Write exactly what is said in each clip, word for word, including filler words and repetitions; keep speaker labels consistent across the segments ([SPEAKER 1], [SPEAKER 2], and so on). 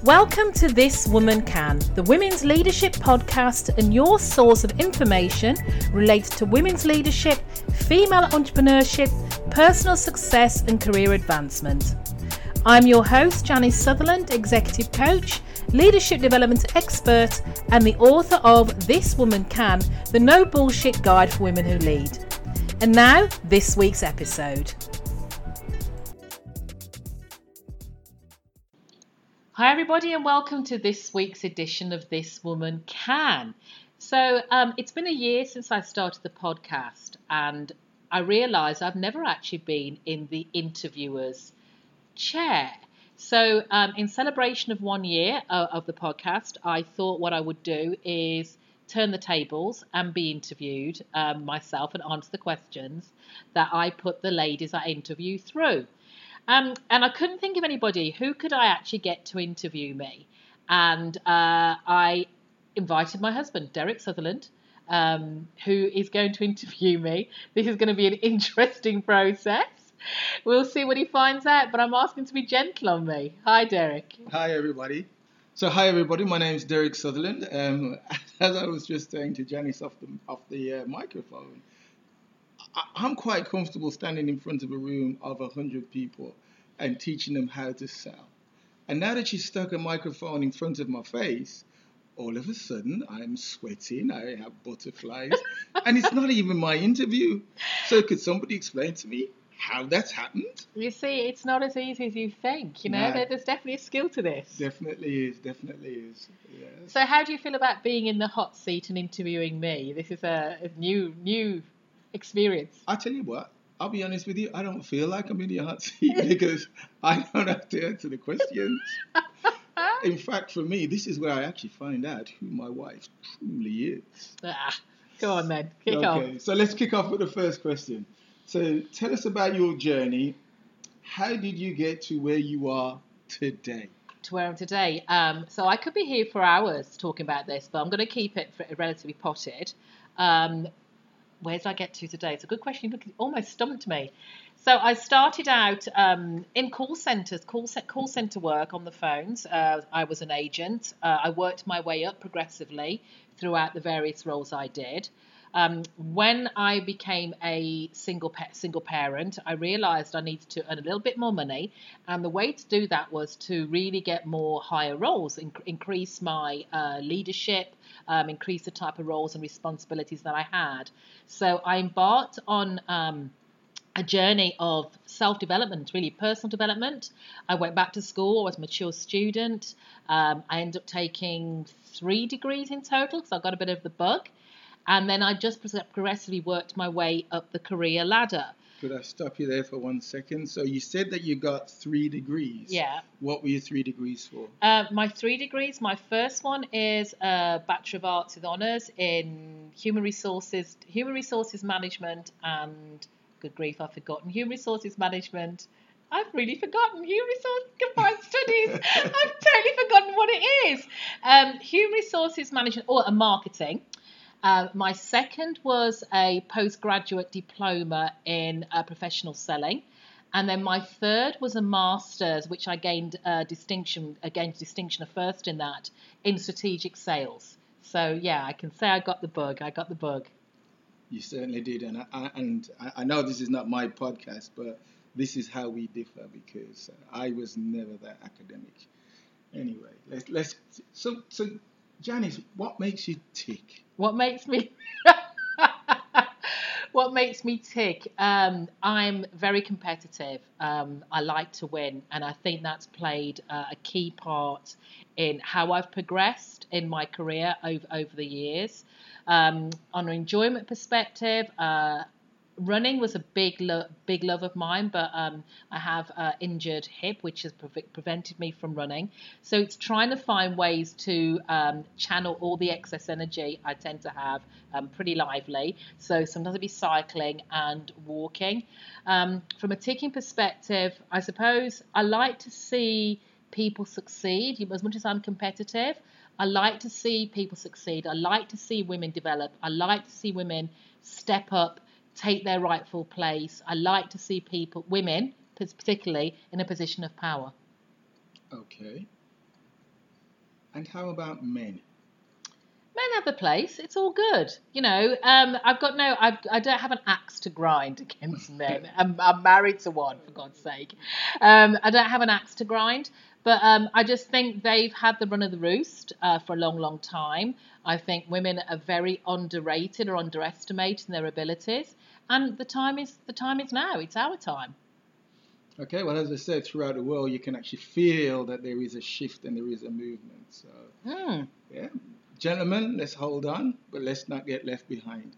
[SPEAKER 1] Welcome to This Woman Can, the Women's Leadership Podcast and your source of information related to women's leadership, female entrepreneurship, personal success and career advancement. I'm your host, Janice Sutherland, Executive Coach, Leadership Development Expert and the author of This Woman Can, the No Bullshit Guide for Women Who Lead. And now, this week's episode. Hi everybody and welcome to this week's edition of This Woman Can. So um, it's been a year since I started the podcast and I realised I've never actually been in the interviewer's chair. So um, in celebration of one year uh, of the podcast, I thought what I would do is turn the tables and be interviewed um, myself and answer the questions that I put the ladies I interview through. Um, and I couldn't think of anybody who could I actually get to interview me. And uh, I invited my husband, Derek Sutherland, um, who is going to interview me. This is going to be an interesting process. We'll see what he finds out, but I'm asking to be gentle on me. Hi, Derek.
[SPEAKER 2] Hi, everybody. So, hi, everybody. My name's Derek Sutherland. Um, as I was just saying to Janice off the, off the uh, microphone, I'm quite comfortable standing in front of a room of one hundred people and teaching them how to sell. And now that you stuck a microphone in front of my face, all of a sudden I'm sweating, I have butterflies, and it's not even my interview. So could somebody explain to me how that's happened?
[SPEAKER 1] You see, it's not as easy as you think, you know,
[SPEAKER 2] Nah.
[SPEAKER 1] there's definitely a skill to this.
[SPEAKER 2] Definitely is, definitely is. Yes.
[SPEAKER 1] So how do you feel about being in the hot seat and interviewing me? This is a, a new, new experience.
[SPEAKER 2] I tell you what, I'll be honest with you, I don't feel like I'm in the hot seat because I don't have to answer the questions. In fact, for me, this is where I actually find out who my wife truly is.
[SPEAKER 1] Ah, go on then, kick
[SPEAKER 2] okay,
[SPEAKER 1] off.
[SPEAKER 2] Okay, so let's kick off with the first question. So tell us about your journey. How did you get to where you are today?
[SPEAKER 1] To where I'm today. Um, so I could be here for hours talking about this, but I'm going to keep it relatively potted. Um, Where did I get to today? It's a good question. You almost stumped me. So I started out um, in call centres, call, call centre work on the phones. Uh, I was an agent. Uh, I worked my way up progressively throughout the various roles I did. Um, when I became a single pa- single parent, I realised I needed to earn a little bit more money. And the way to do that was to really get more higher roles, inc- increase my uh, leadership, um, increase the type of roles and responsibilities that I had. So I embarked on um, a journey of self-development, really personal development. I went back to school. I was a mature student. Um, I ended up taking three degrees in total because I got a bit of the bug. And then I just progressively worked my way up the career ladder.
[SPEAKER 2] Could I stop you there for one second? So you said that you got three degrees.
[SPEAKER 1] Yeah.
[SPEAKER 2] What were your three degrees for?
[SPEAKER 1] Uh, my three degrees, my first one is a Bachelor of Arts with Honours in Human Resources, Human Resources Management and, good grief, I've forgotten, Human Resources Management. I've really forgotten Human Resources Combined Studies. I've totally forgotten what it is. Um, Human Resources Management or a Marketing. Uh, my second was a postgraduate diploma in uh, professional selling. And then my third was a master's, which I gained uh, distinction, uh, gained distinction of first in that, in strategic sales. So, yeah, I can say I got the bug. I got the bug.
[SPEAKER 2] You certainly did. And I, and I know this is not my podcast, but this is how we differ because I was never that academic. Anyway, let's, let's so, so Janice, what makes you tick?
[SPEAKER 1] What makes me what makes me tick? Um, I'm very competitive. Um, I like to win, and I think that's played uh, a key part in how I've progressed in my career over over the years. Um, on an enjoyment perspective, uh, running was a big lo- big love of mine, but um, I have an injured hip, which has pre- prevented me from running. So it's trying to find ways to um, channel all the excess energy I tend to have um, pretty lively. So sometimes it'll be cycling and walking. Um, from a ticking perspective, I suppose I like to see people succeed. As much as I'm competitive, I like to see people succeed. I like to see women develop. I like to see women step up, take their rightful place. I like to see people, women particularly, in a position of power.
[SPEAKER 2] Okay. And how about men?
[SPEAKER 1] Men have a place. It's all good. You know, um, I've got no, I've, I don't have an axe to grind against men. I'm, I'm married to one, for God's sake. Um, I don't have an axe to grind, but um, I just think they've had the run of the roost uh, for a long, long time. I think women are very underrated or underestimated in their abilities, and the time is the time is now. It's our time.
[SPEAKER 2] Okay, well, as I said, throughout the world, you can actually feel that there is a shift and there is a movement. So,
[SPEAKER 1] Hmm.
[SPEAKER 2] yeah, gentlemen, let's hold on, but let's not get left behind.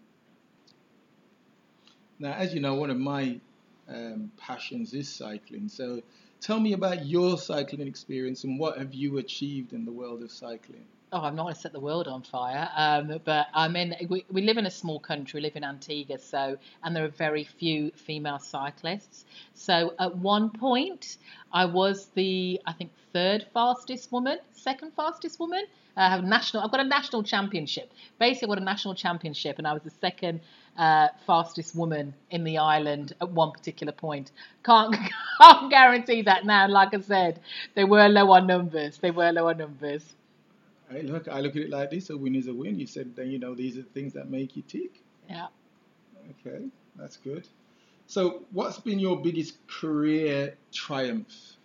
[SPEAKER 2] Now, as you know, one of my um, passions is cycling. So, tell me about your cycling experience and what have you achieved in the world of cycling?
[SPEAKER 1] Oh, I'm not going to set the world on fire, um, but I'm in. We, we live in a small country. We live in Antigua, so and there are very few female cyclists. So at one point, I was the I think third fastest woman, second fastest woman. I have a national. I've got a national championship. Basically, I've got a national championship, and I was the second uh, fastest woman in the island at one particular point. Can't can't guarantee that now. Like I said, they were low on numbers. They were low on numbers.
[SPEAKER 2] Hey, look, I look at it like this: a win is a win. You said that you know these are the things that make you tick.
[SPEAKER 1] Yeah.
[SPEAKER 2] Okay, that's good. So, what's been your biggest career triumph?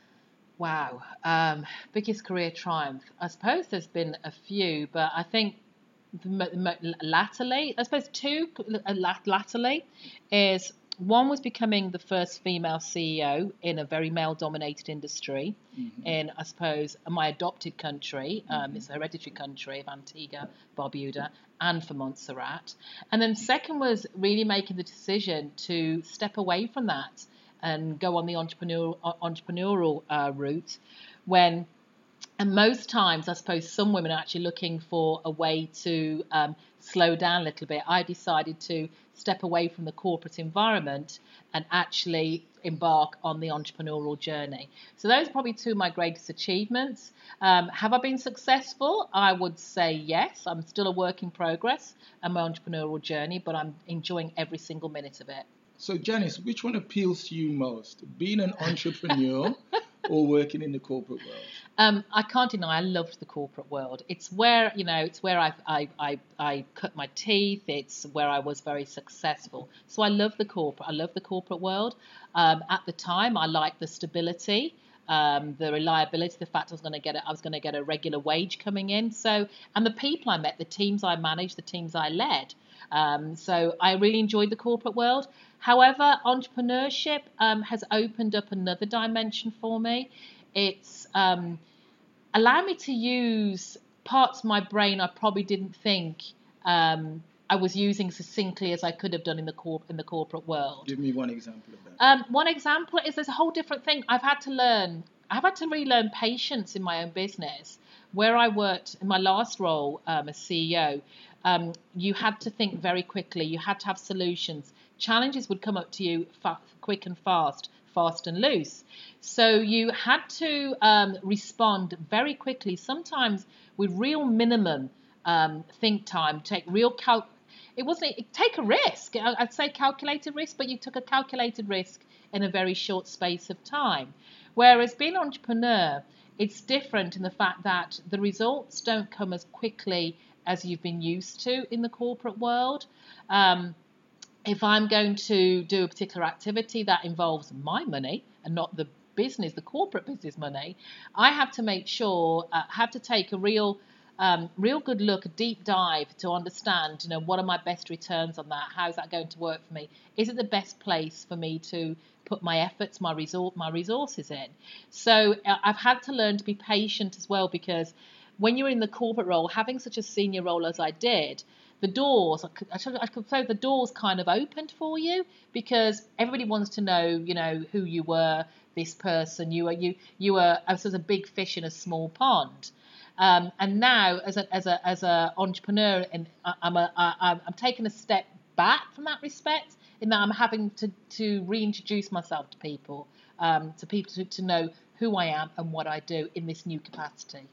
[SPEAKER 1] Wow. Um, biggest career triumph. I suppose there's been a few, but I think the, mo- mo- latterly, I suppose two uh, lat- latterly is one was becoming the first female C E O in a very male dominated industry
[SPEAKER 2] Hmm.
[SPEAKER 1] in, I suppose, my adopted country. Um,
[SPEAKER 2] Hmm.
[SPEAKER 1] it's a hereditary country of Antigua, Barbuda, and for Montserrat. And then second was really making the decision to step away from that and go on the entrepreneurial entrepreneurial uh, route when and most times I suppose some women are actually looking for a way to um, slow down a little bit. I decided to step away from the corporate environment and actually embark on the entrepreneurial journey. So those are probably two of my greatest achievements. Um, have I been successful? I would say yes. I'm still a work in progress on my entrepreneurial journey, but I'm enjoying every single minute of it.
[SPEAKER 2] So, Janice, which one appeals to you most, being an entrepreneur or working in the corporate world?
[SPEAKER 1] Um, I can't deny I loved the corporate world. It's where you know, it's where I I, I I cut my teeth. It's where I was very successful. So I love the corporate. I love the corporate world. Um, at the time, I liked the stability, um, the reliability, the fact I was going to get a, I was going to get a regular wage coming in. So and the people I met, the teams I managed, the teams I led. Um, so I really enjoyed the corporate world. However, entrepreneurship um, has opened up another dimension for me. It's um, allowed me to use parts of my brain I probably didn't think um, I was using succinctly as I could have done in the corp in the corporate world.
[SPEAKER 2] Give me one example of that.
[SPEAKER 1] Um, one example is there's a whole different thing. I've had to learn. I've had to relearn patience in my own business. Where I worked in my last role um, as C E O, um, you had to think very quickly. You had to have solutions. Challenges would come up to you fa- quick and fast, fast and loose. So you had to um, respond very quickly, sometimes with real minimum um, think time, take real cal- it wasn't take a risk. I'd say calculated risk, but you took a calculated risk in a very short space of time. Whereas being an entrepreneur, it's different in the fact that the results don't come as quickly as you've been used to in the corporate world. Um, if I'm going to do a particular activity that involves my money and not the business, the corporate business money, I have to make sure, uh, have to take a real, um, real good look, a deep dive to understand, you know, what are my best returns on that? How is that going to work for me? Is it the best place for me to put my efforts, my resort, my resources in? So uh, I've had to learn to be patient as well because when you're in the corporate role, having such a senior role as I did, the doors, I could, I could say the doors kind of opened for you because everybody wants to know, you know, who you were, this person, you were, you, you were, I was a big fish in a small pond. Um, and now, as a as a as a entrepreneur, and I- I'm a I, I'm I'm taking a step back from that respect, in that I'm having to to reintroduce myself to people, um, to people to, to know who I am and what I do in this new capacity.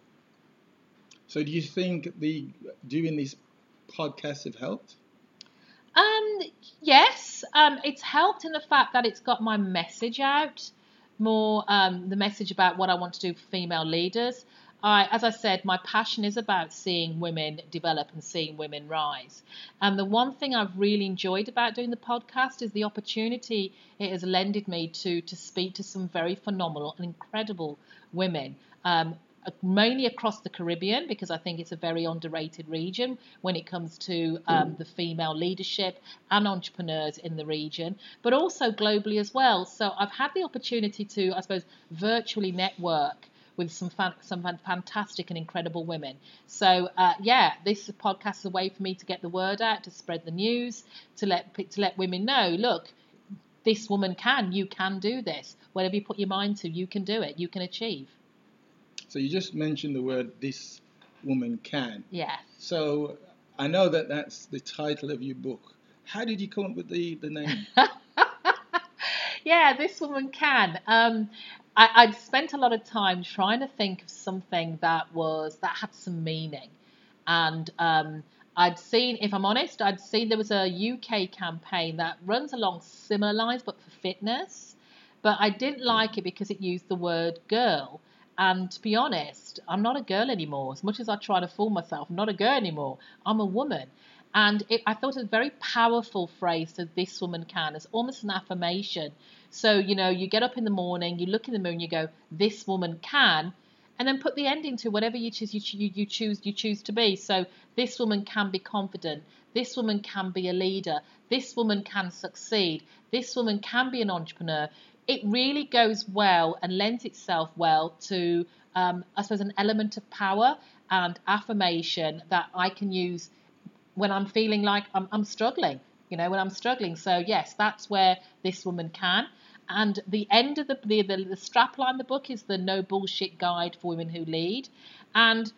[SPEAKER 2] So, do you think the doing these podcasts have helped?
[SPEAKER 1] Um, yes, um, it's helped in the fact that it's got my message out more, um, the message about what I want to do for female leaders. I, as I said, my passion is about seeing women develop and seeing women rise. And the one thing I've really enjoyed about doing the podcast is the opportunity it has lended me to to speak to some very phenomenal and incredible women. Um, mainly across the Caribbean, because I think it's a very underrated region when it comes to um, the female leadership and entrepreneurs in the region, but also globally as well. So I've had the opportunity to, I suppose, virtually network with some fan, some fantastic and incredible women. So uh, yeah, this podcast is a way for me to get the word out, to spread the news, to let to let women know, look, this woman can, you can do this. Whatever you put your mind to, you can do it, you can achieve.
[SPEAKER 2] So you just mentioned the word "this woman can."
[SPEAKER 1] Yeah.
[SPEAKER 2] So I know that that's the title of your book. How did you come up with the, the name?
[SPEAKER 1] Yeah, this woman can. Um, I, I'd spent a lot of time trying to think of something that was that had some meaning, and um, I'd seen, if I'm honest, I'd seen there was a U K campaign that runs along similar lines, but for fitness. But I didn't like it because it used the word girl. And to be honest, I'm not a girl anymore. As much as I try to fool myself, I'm not a girl anymore. I'm a woman. And it, I thought it was a very powerful phrase, so this woman can. It's almost an affirmation. So, you know, you get up in the morning, you look in the mirror and you go, this woman can, and then put the ending to whatever you choose, you, you, you choose, you choose to be. So this woman can be confident. This woman can be a leader. This woman can succeed. This woman can be an entrepreneur. It really goes well and lends itself well to, um, I suppose, an element of power and affirmation that I can use when I'm feeling like I'm, I'm struggling, you know, when I'm struggling. So yes, that's where this woman can. And the end of the the, the, the strapline of the book is the no bullshit guide for women who lead. And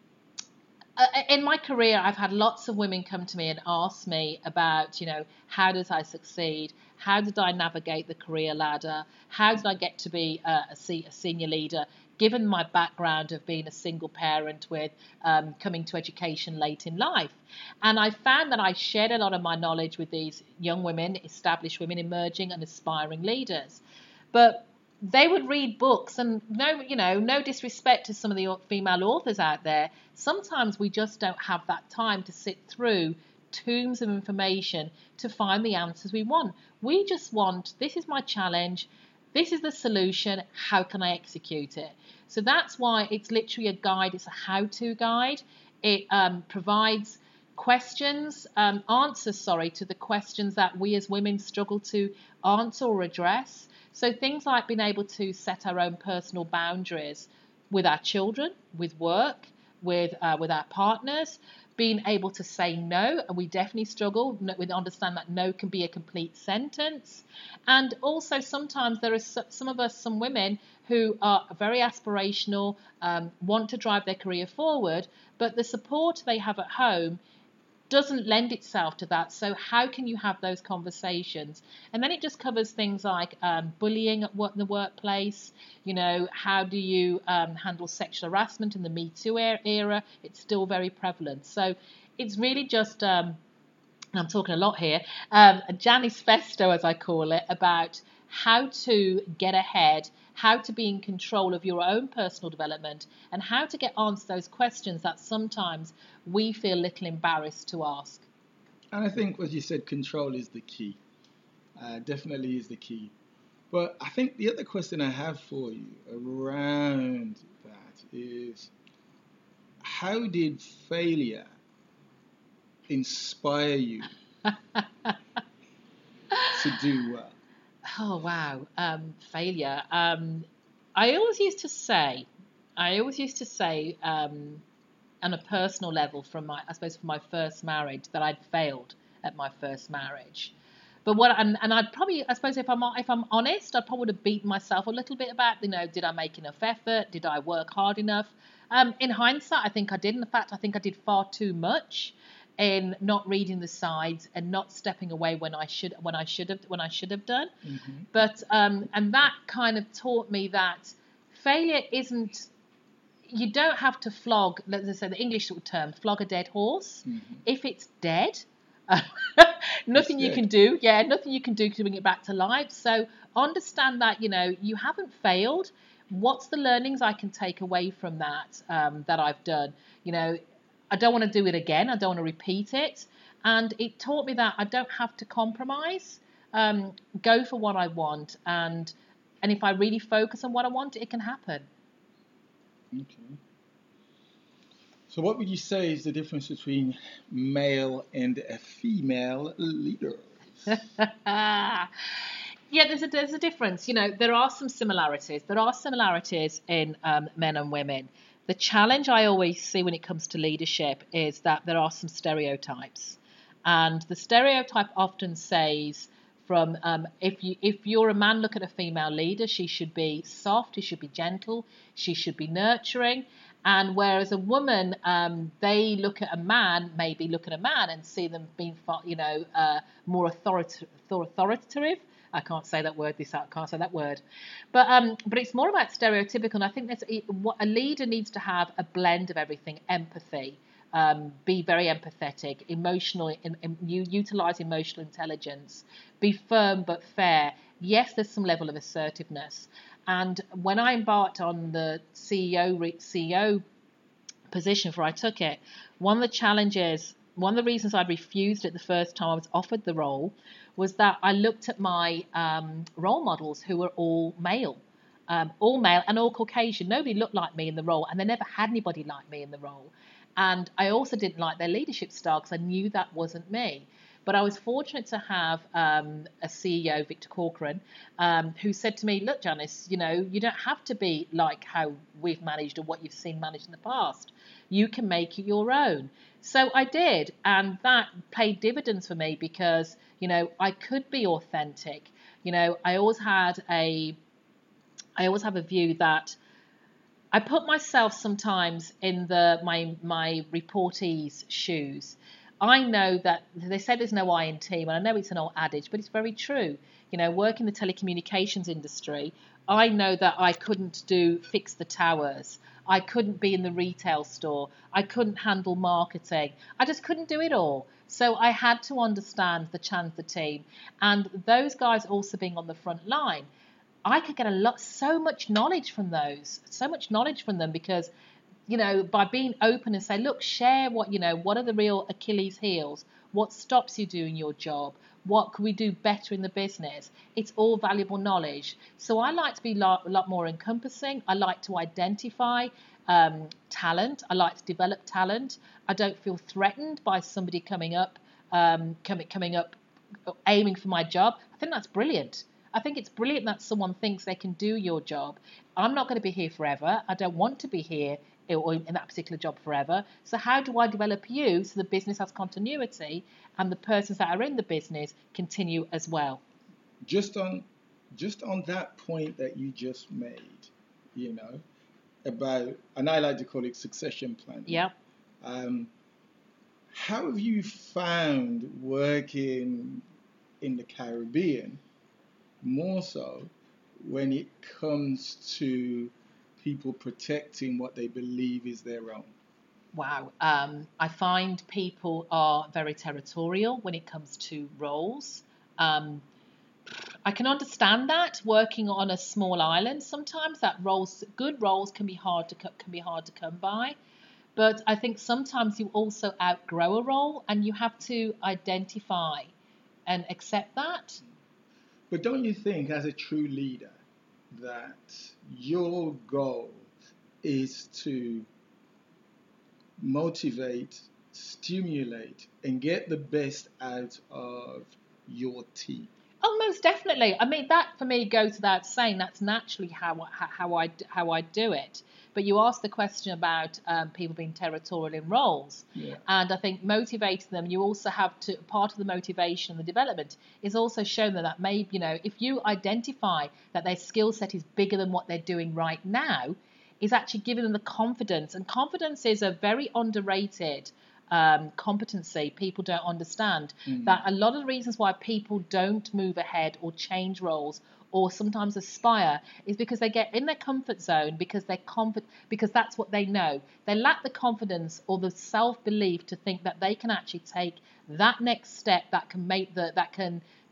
[SPEAKER 1] uh, in my career, I've had lots of women come to me and ask me about, you know, how did I succeed? How did I navigate the career ladder? How did I get to be a, a, se- a senior leader? Given my background of being a single parent with um, coming to education late in life. And I found that I shared a lot of my knowledge with these young women, established women, emerging and aspiring leaders. But they would read books, and no, you know, no disrespect to some of the female authors out there. Sometimes we just don't have that time to sit through tombs of information to find the answers we want. We just want, this is my challenge. This is the solution. How can I execute it? So that's why it's literally a guide. It's a how-to guide. It um, provides questions, um, answers, sorry, to the questions that we as women struggle to answer or address. So things like being able to set our own personal boundaries with our children, with work, with uh, with our partners, being able to say no, and we definitely struggle with understand that no can be a complete sentence. And also sometimes there are some of us, some women who are very aspirational, um, want to drive their career forward, but the support they have at home doesn't lend itself to that. So how can you have those conversations? And then it just covers things like um, bullying at work, the workplace. You know, how do you um, handle sexual harassment in the Me Too era? It's still very prevalent. So it's really just, um, I'm talking a lot here, um, a Janifesto, as I call it, about how to get ahead, how to be in control of your own personal development, and how to get answered those questions that sometimes we feel a little embarrassed to ask.
[SPEAKER 2] And I think, as you said, control is the key. Uh, definitely is the key. But I think the other question I have for you around that is, how did failure inspire you to do well?
[SPEAKER 1] Oh, wow. Um, failure. Um, I always used to say, I always used to say, um, on a personal level, from my, I suppose, from my first marriage, that I'd failed at my first marriage. But what, and, and I'd probably, I suppose, if I'm if I'm honest, I probably would have beaten myself a little bit about, you know, did I make enough effort? Did I work hard enough? Um, in hindsight, I think I did. In fact, I think I did far too much in not reading the sides and not stepping away when I should when I should have when I should have done.
[SPEAKER 2] Mm-hmm.
[SPEAKER 1] But um, and that kind of taught me that failure isn't. You don't have to flog, let's say the English term, flog a dead horse.
[SPEAKER 2] Mm-hmm.
[SPEAKER 1] If it's dead, nothing you
[SPEAKER 2] dead.
[SPEAKER 1] can do. Yeah, nothing you can do to bring it back to life. So understand that, you know, you haven't failed. what's the learnings I can take away from that um, that I've done? You know, I don't want to do it again. I don't want to repeat it. And it taught me that I don't have to compromise. Um, go for what I want, and and if I really focus on what I want, it can happen.
[SPEAKER 2] Okay. So, what would you say is the difference between male and a female leader?
[SPEAKER 1] Yeah, there's a there's a difference. You know, there are some similarities. There are similarities in um, men and women. The challenge I always see when it comes to leadership is that there are some stereotypes, and the stereotype often says from um, if you if you're a man, look at a female leader, she should be soft, she should be gentle, she should be nurturing. And whereas a woman, um, they look at a man, maybe look at a man and see them being, you know, uh, more authoritative. authoritative. I can't say that word. This I can't say that word, but um, but it's more about stereotypical. And I think that's what a leader needs to have: a blend of everything, empathy, um, be very empathetic, emotional, in, in, you utilize emotional intelligence, be firm but fair. Yes, there's some level of assertiveness. And when I embarked on the C E O C E O position before I took it, one of the challenges, one of the reasons I refused it the first time I was offered the role was that I looked at my um, role models who were all male, um, all male and all Caucasian. Nobody looked like me in the role, and they never had anybody like me in the role. And I also didn't like their leadership style because I knew that wasn't me. But I was fortunate to have um, a C E O, Victor Corcoran, um, who said to me, look, Janice, you know, you don't have to be like how we've managed or what you've seen managed in the past. You can make it your own. So I did. And that paid dividends for me because, you know, I could be authentic. You know, I always had a, I always have a view that I put myself sometimes in the my my reportees' shoes. I know that they say there's no I in team, and I know it's an old adage, but it's very true. You know, work in the telecommunications industry, I know that I couldn't do fix the towers. I couldn't be in the retail store. I couldn't handle marketing. I just couldn't do it all. So I had to understand the chance of the team, and those guys also being on the front line. I could get a lot, so much knowledge from those, so much knowledge from them because, you know, by being open and say, look, share what, you know, what are the real Achilles heels? What stops you doing your job? What can we do better in the business? It's all valuable knowledge. So I like to be a lot, a lot more encompassing. I like to identify um, talent. I like to develop talent. I don't feel threatened by somebody coming up, um, coming, coming up, aiming for my job. I think that's brilliant. I think it's brilliant that someone thinks they can do your job. I'm not going to be here forever. I don't want to be here in that particular job forever. So how do I develop you so the business has continuity and the persons that are in the business continue as well?
[SPEAKER 2] Just on, just on that point that you just made, you know, about, and I like to call it succession planning.
[SPEAKER 1] Yeah.
[SPEAKER 2] Um, how have you found working in the Caribbean? More so when it comes to people protecting what they believe is their own.
[SPEAKER 1] Wow. Um, I find people are very territorial when it comes to roles. Um, I can understand that working on a small island. Sometimes that roles, good roles, can be hard to can be hard to come by. But I think sometimes you also outgrow a role, and you have to identify and accept that.
[SPEAKER 2] But don't you think, as a true leader, that your goal is to motivate, stimulate, and get the best out of your team?
[SPEAKER 1] Oh, most definitely. I mean, that for me goes without saying. That's naturally how how I how I do it. But you asked the question about um, people being territorial in roles,
[SPEAKER 2] yeah.
[SPEAKER 1] And I think motivating them. You also have to part of the motivation and the development is also showing them that maybe, you know, if you identify that their skill set is bigger than what they're doing right now, is actually giving them the confidence. And confidence is a very underrated Um, competency people don't understand.
[SPEAKER 2] Mm.
[SPEAKER 1] That a lot of the reasons why people don't move ahead or change roles or sometimes aspire is because they get in their comfort zone because they're confident, because that's what they know. They lack the confidence or the self-belief to think that they can actually take that next step that can make the that can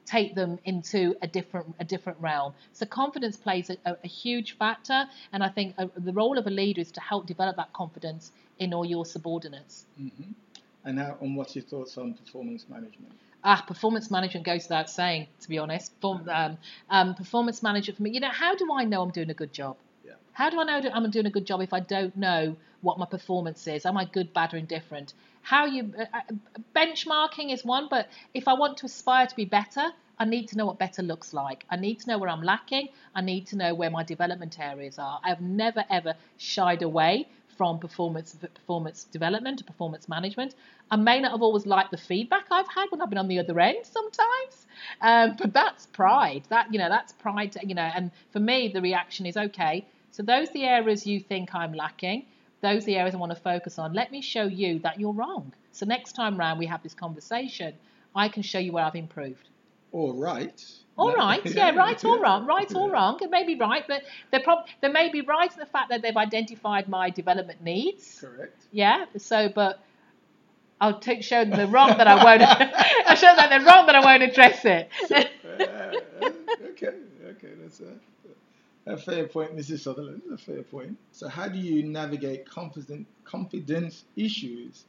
[SPEAKER 1] take them into a different a different realm. So confidence plays a, a, a huge factor, and I think a, the role of a leader is to help develop that confidence in all your subordinates.
[SPEAKER 2] Mm-hmm. And how, and what's your thoughts on performance management?
[SPEAKER 1] Ah, performance management goes without saying, to be honest. Form, um, um, performance management for me, you know, how do I know I'm doing a good job?
[SPEAKER 2] Yeah.
[SPEAKER 1] How do I know that I'm doing a good job if I don't know what my performance is? Am I good, bad, or indifferent? How you uh, benchmarking is one, but if I want to aspire to be better, I need to know what better looks like. I need to know where I'm lacking. I need to know where my development areas are. I've never ever shied away from performance performance development, performance management. I may not have always liked the feedback I've had when I've been on the other end sometimes, um, but that's pride. That you know, that's pride. You know, and for me, the reaction is okay. So those are the areas you think I'm lacking. Those are the areas I want to focus on. Let me show you that you're wrong. So next time round we have this conversation, I can show you where I've improved.
[SPEAKER 2] All right.
[SPEAKER 1] All
[SPEAKER 2] No.
[SPEAKER 1] right, yeah, right or wrong, right or wrong. It may be right, but they're prob- they may be right in the fact that they've identified my development needs.
[SPEAKER 2] Correct.
[SPEAKER 1] Yeah. So, but I'll take, show them they're wrong that I won't. I'll show them they're wrong that I won't address it.
[SPEAKER 2] So, uh, okay, okay, that's a, a fair point, Missus Sutherland. A fair point. So, how do you navigate confidence confidence issues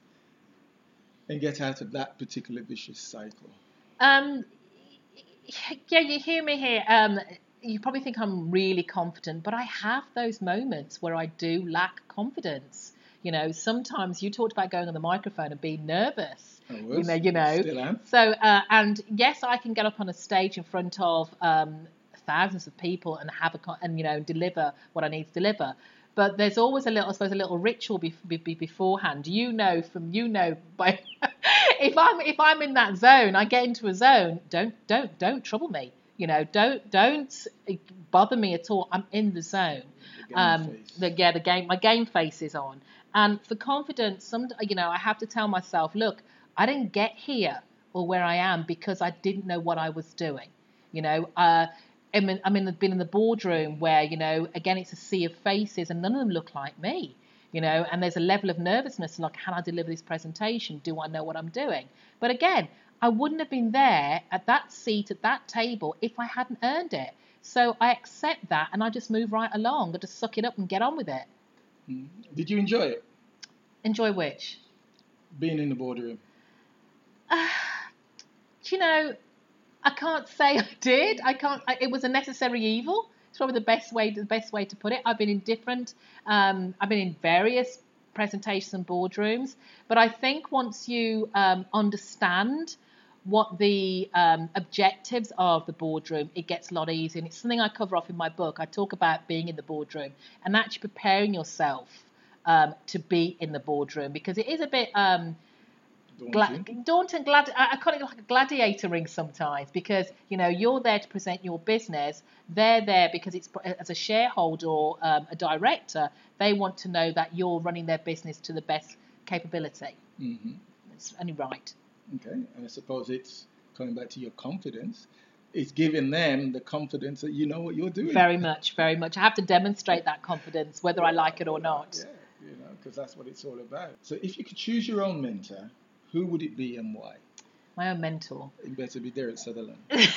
[SPEAKER 2] and get out of that particular vicious cycle?
[SPEAKER 1] Um. Yeah, you hear me here. Um, you probably think I'm really confident, but I have those moments where I do lack confidence. You know, sometimes you talked about going on the microphone and being nervous.
[SPEAKER 2] I was.
[SPEAKER 1] You know, you know.
[SPEAKER 2] Still am.
[SPEAKER 1] So, uh, and yes, I can get up on a stage in front of um, thousands of people and have a con- and you know deliver what I need to deliver. But there's always a little, I suppose, a little ritual be- be- beforehand. You know, from you know by. If I'm if I'm in that zone, I get into a zone. Don't don't don't trouble me. You know, don't don't bother me at all. I'm in the zone.
[SPEAKER 2] The game
[SPEAKER 1] Um,
[SPEAKER 2] face.
[SPEAKER 1] the yeah, the game. My game face is on. And for confidence, some you know, I have to tell myself, look, I didn't get here or where I am because I didn't know what I was doing. You know, uh, I'm in, I'm in the, been in the boardroom where you know, again, it's a sea of faces and none of them look like me. You know, and there's a level of nervousness, like, can I deliver this presentation? Do I know what I'm doing? But again, I wouldn't have been there at that seat, at that table, if I hadn't earned it. So I accept that and I just move right along. I just suck it up and get on with it.
[SPEAKER 2] Mm. Did you enjoy it?
[SPEAKER 1] Enjoy which?
[SPEAKER 2] Being in the boardroom.
[SPEAKER 1] Uh, you know, I can't say I did. I can't. I, it was a necessary evil. It's probably the best way. The best way to put it. I've been in different. Um, I've been in various presentations and boardrooms, but I think once you um, understand what the um, objectives are of the boardroom, it gets a lot easier. And it's something I cover off in my book. I talk about being in the boardroom and actually preparing yourself um, to be in the boardroom because it is a bit. Um,
[SPEAKER 2] Daunting.
[SPEAKER 1] Gla- daunting, glad- I call it like a gladiator ring sometimes because you know you're there to present your business. They're there because it's as a shareholder or um, a director. They want to know that you're running their business to the best capability.
[SPEAKER 2] Mm-hmm.
[SPEAKER 1] It's only right.
[SPEAKER 2] Okay, and I suppose it's coming back to your confidence. It's giving them the confidence that you know what you're doing.
[SPEAKER 1] Very much, very much. I have to demonstrate that confidence, whether I like it or not.
[SPEAKER 2] Yeah, you know, because that's what it's all about. So, if you could choose your own mentor, who would it be and why?
[SPEAKER 1] My own mentor.
[SPEAKER 2] It better be Derek Sutherland.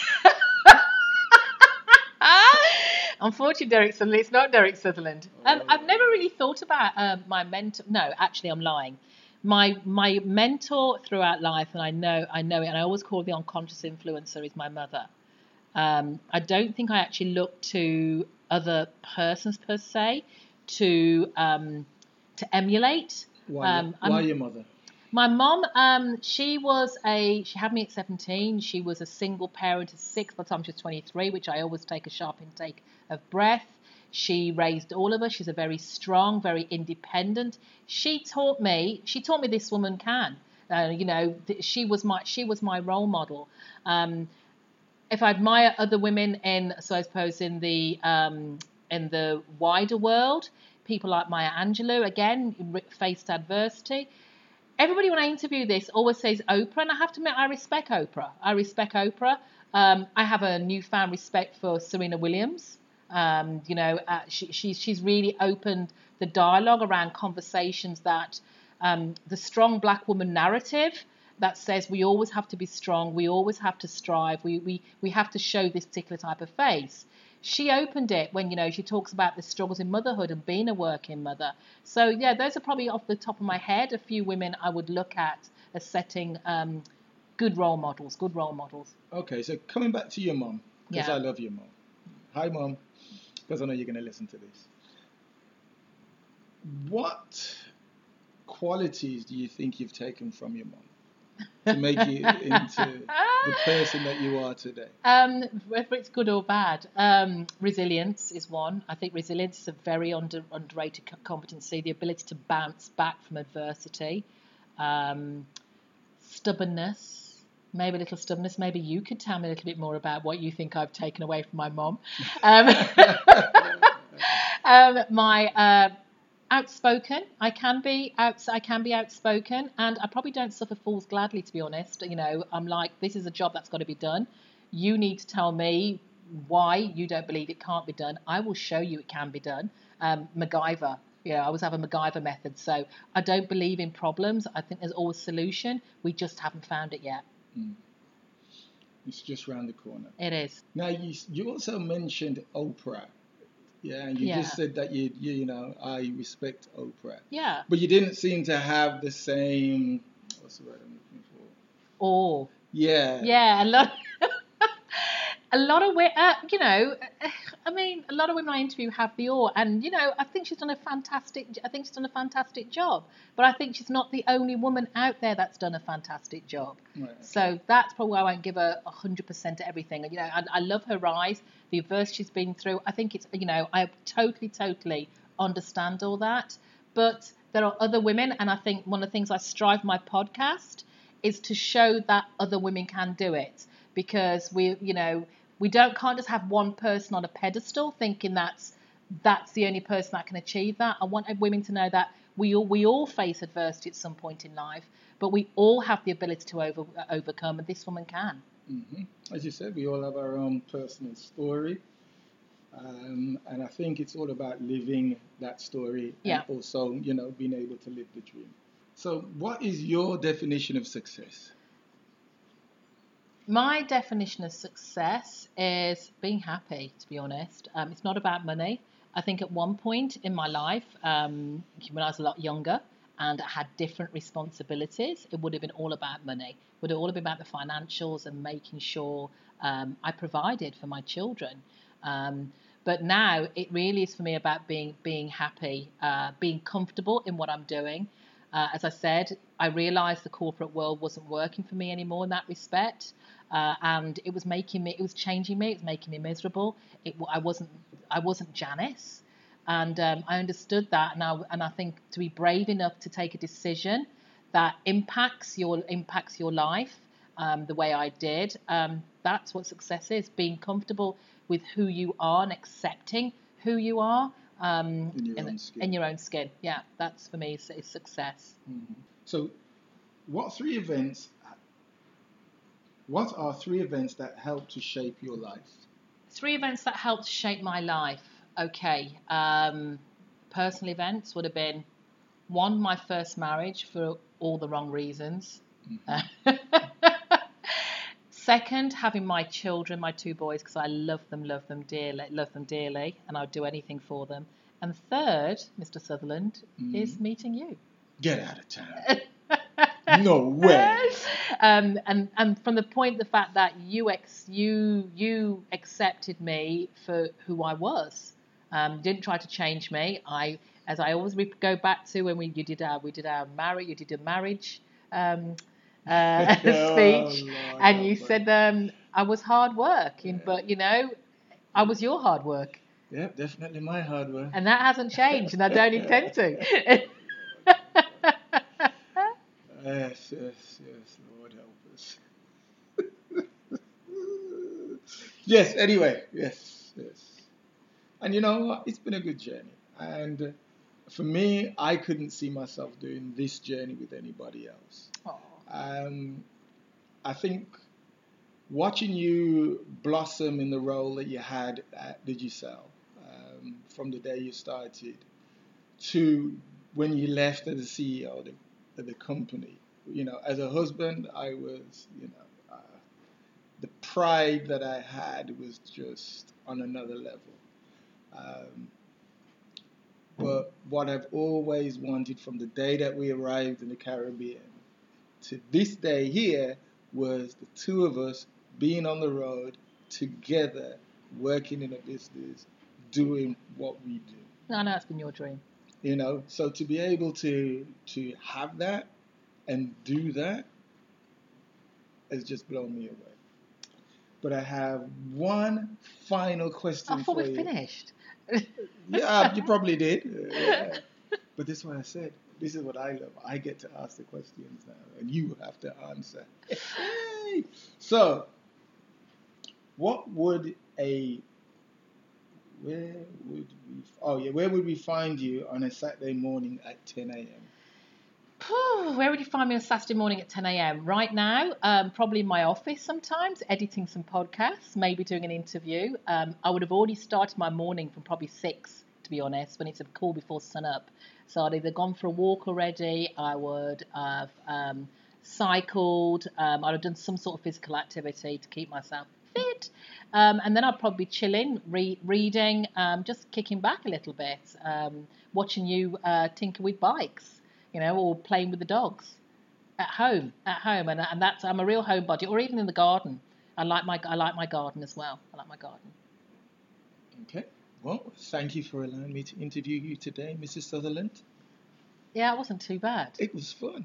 [SPEAKER 1] Unfortunately, Derek Sutherland. It's not Derek Sutherland. Um,
[SPEAKER 2] Oh.
[SPEAKER 1] I've never really thought about um, my mentor. No, actually, I'm lying. My my mentor throughout life, and I know I know it, and I always call the unconscious influencer is my mother. Um, I don't think I actually look to other persons per se to um, to emulate.
[SPEAKER 2] Why,
[SPEAKER 1] Um,
[SPEAKER 2] why
[SPEAKER 1] I'm-
[SPEAKER 2] your mother?
[SPEAKER 1] My mom, um, she was a, she had me at seventeen. She was a single parent of six by the time she was twenty-three, which I always take a sharp intake of breath. She raised all of us. She's a very strong, very independent. She taught me, she taught me this woman can. Uh, you know, th- she was my, she was my role model. Um, if I admire other women in, so I suppose in the, um, in the wider world, people like Maya Angelou, again, faced adversity. Everybody when I interview this always says Oprah, and I have to admit I respect Oprah. I respect Oprah. Um, I have a newfound respect for Serena Williams. Um, you know, uh, she, she, she's really opened the dialogue around conversations that um, the strong black woman narrative that says we always have to be strong, we always have to strive, we, we, we have to show this particular type of face. She opened it when, you know, she talks about the struggles in motherhood and being a working mother. So, yeah, those are probably off the top of my head a few women I would look at as setting um, good role models, good role models.
[SPEAKER 2] Okay, so coming back to your mom, because
[SPEAKER 1] Yeah.
[SPEAKER 2] I love your mom. Hi, Mom, because I know you're going to listen to this. What qualities do you think you've taken from your mom to make you into the person that you are today?
[SPEAKER 1] Um, whether it's good or bad, um, resilience is one. I think resilience is a very under, underrated competency, the ability to bounce back from adversity. Um, stubbornness, maybe a little stubbornness. Maybe you could tell me a little bit more about what you think I've taken away from my mom. Um, um, my uh, outspoken. I can be out. I can be outspoken, and I probably don't suffer fools gladly. To be honest, you know, I'm like, this is a job that's got to be done. You need to tell me why you don't believe it can't be done. I will show you it can be done. Um, MacGyver. Yeah, I always have a MacGyver method. So I don't believe in problems. I think there's always a solution. We just haven't found it yet.
[SPEAKER 2] Mm. It's just round the corner.
[SPEAKER 1] It is.
[SPEAKER 2] Now, you you also mentioned Oprah. Yeah, and you
[SPEAKER 1] Yeah.
[SPEAKER 2] just said that you, you you know, I respect Oprah.
[SPEAKER 1] Yeah.
[SPEAKER 2] But you didn't seem to have the same, what's the word I'm looking for?
[SPEAKER 1] Or
[SPEAKER 2] Yeah.
[SPEAKER 1] yeah, a lot. A lot of women, uh, you know, I mean, a lot of women I interview have the awe, and you know, I think she's done a fantastic. I think she's done a fantastic job. But I think she's not the only woman out there that's done a fantastic job.
[SPEAKER 2] Right, okay.
[SPEAKER 1] So that's probably why I won't give her a hundred percent to everything. You know, I, I love her rise, the adversity she's been through. I think it's, you know, I totally, totally understand all that. But there are other women, and I think one of the things I strive my podcast is to show that other women can do it. Because we, you know, we don't can't just have one person on a pedestal thinking that's that's the only person that can achieve that. I want women to know that we all we all face adversity at some point in life, but we all have the ability to over overcome, and this woman can.
[SPEAKER 2] Mm-hmm. As you said, we all have our own personal story, um, and I think it's all about living that story
[SPEAKER 1] Yeah.
[SPEAKER 2] and also, you know, being able to live the dream. So, what is your definition of success?
[SPEAKER 1] My definition of success is being happy, to be honest. Um, it's not about money. I think at one point in my life, um, when I was a lot younger and I had different responsibilities, it would have been all about money. It would have all been about the financials and making sure um, I provided for my children. Um, but now it really is for me about being being happy, uh, being comfortable in what I'm doing. Uh, as I said, I realised the corporate world wasn't working for me anymore in that respect. Uh, and it was making me, it was changing me, it was making me miserable. It, I wasn't, I wasn't Janice, and um, I understood that, and I, and I think to be brave enough to take a decision that impacts your impacts your life um, the way I did, um, that's what success is: being comfortable with who you are and accepting who you are um,
[SPEAKER 2] In your
[SPEAKER 1] in,
[SPEAKER 2] own skin.
[SPEAKER 1] in your own skin. Yeah, that's for me is, is success.
[SPEAKER 2] Mm-hmm. So, what three events? What are three events that help to shape your life?
[SPEAKER 1] Three events that helped shape my life. Okay. Um, personal events would have been one, my first marriage for all the wrong reasons.
[SPEAKER 2] Mm-hmm.
[SPEAKER 1] Second, having my children, my two boys, because I love them, love them dearly, love them dearly, and I'd do anything for them. And third, Mister Sutherland,
[SPEAKER 2] Mm-hmm.
[SPEAKER 1] is meeting you.
[SPEAKER 2] Get out of town. No way.
[SPEAKER 1] Um, and and from the point, the fact that you ex you you accepted me for who I was, um, didn't try to change me. I, as I always re- go back to when we you did our we did our marriage, you did a marriage um, uh, speech,
[SPEAKER 2] Oh, Lord,
[SPEAKER 1] and
[SPEAKER 2] oh,
[SPEAKER 1] you
[SPEAKER 2] boy.
[SPEAKER 1] said um, I was hard work,
[SPEAKER 2] Yeah.
[SPEAKER 1] but you know, I was your hard work,
[SPEAKER 2] Yeah, definitely my hard work.
[SPEAKER 1] and that hasn't changed, and I don't intend to.
[SPEAKER 2] Yes, yes, yes, Lord help us. Yes, anyway, yes, yes. And you know what? It's been a good journey. And uh, for me, I couldn't see myself doing this journey with anybody else.
[SPEAKER 1] Aw.
[SPEAKER 2] Um, I think watching you blossom in the role that you had at Digicel, um, from the day you started to when you left as the C E O of the, of the company, you know, as a husband, I was, you know, uh, the pride that I had was just on another level. Um, but what I've always wanted from the day that we arrived in the Caribbean to this day here was the two of us being on the road together, working in a business, doing what we do.
[SPEAKER 1] I know it's been your dream.
[SPEAKER 2] You know, so to be able to to have that and do that has just blown me away. But I have one final question
[SPEAKER 1] I thought
[SPEAKER 2] for
[SPEAKER 1] we
[SPEAKER 2] you.
[SPEAKER 1] finished.
[SPEAKER 2] Yeah, you probably did. Uh, yeah. But this is what I said. This is what I love. I get to ask the questions now, and you have to answer. Hey! So, what would a where would we? Oh yeah, where would we find you on a Saturday morning at ten a.m.?
[SPEAKER 1] Where would you find me on Saturday morning at ten a.m? Right now, um, probably in my office sometimes, editing some podcasts, maybe doing an interview. Um, I would have already started my morning from probably six, to be honest, when it's a call before sun up. So I'd either gone for a walk already, I would have um, cycled, um, I'd have done some sort of physical activity to keep myself fit. Um, and then I'd probably be chilling, re- reading, um, just kicking back a little bit, um, watching you uh, tinker with bikes. You know, or playing with the dogs at home, at home, and and that's I'm a real homebody. Or even in the garden, I like my I like my garden as well. I like my garden.
[SPEAKER 2] Okay, well, thank you for allowing me to interview you today, Missus Sutherland.
[SPEAKER 1] Yeah, it wasn't too bad.
[SPEAKER 2] It was fun.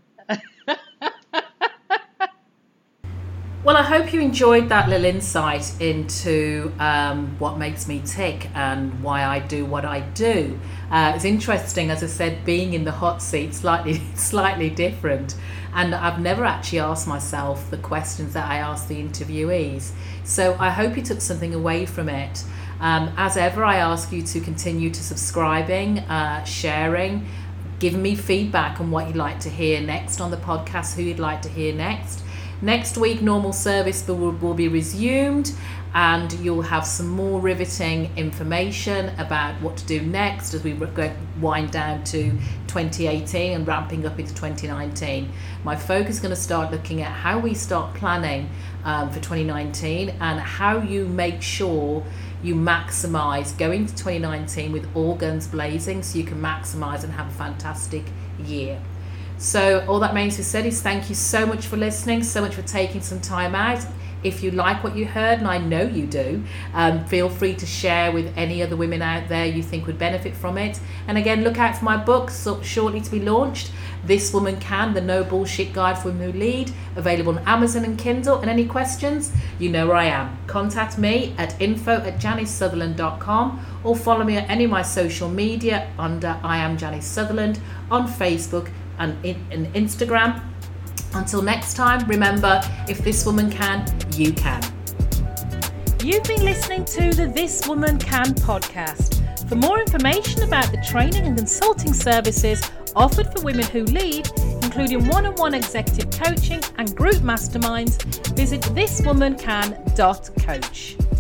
[SPEAKER 1] Well, I hope you enjoyed that little insight into um, what makes me tick and why I do what I do. Uh, it's interesting, as I said, being in the hot seat, slightly, slightly different. And I've never actually asked myself the questions that I asked the interviewees. So I hope you took something away from it. Um, as ever, I ask you to continue to subscribing, uh, sharing, giving me feedback on what you'd like to hear next on the podcast, who you'd like to hear next. Next week, normal service will, will be resumed, and you'll have some more riveting information about what to do next as we go wind down to twenty eighteen and ramping up into twenty nineteen. My focus is going to start looking at how we start planning um, for twenty nineteen and how you make sure you maximise going to twenty nineteen with all guns blazing so you can maximise and have a fantastic year. So all that remains to be said is thank you so much for listening, so much for taking some time out. If you like what you heard, and I know you do, um, feel free to share with any other women out there you think would benefit from it. And again, look out for my book, so shortly to be launched, This Woman Can, the No Bullshit Guide for Women Who Lead, available on Amazon and Kindle. And any questions, you know where I am. Contact me at info at janice sutherland dot com or follow me on any of my social media under I am Janice Sutherland on Facebook and in, in Instagram. Until next time, remember, if this woman can, you can. You've been listening to the This Woman Can podcast. For more information about the training and consulting services offered for women who lead, including one-on-one executive coaching and group masterminds, visit this woman can dot coach.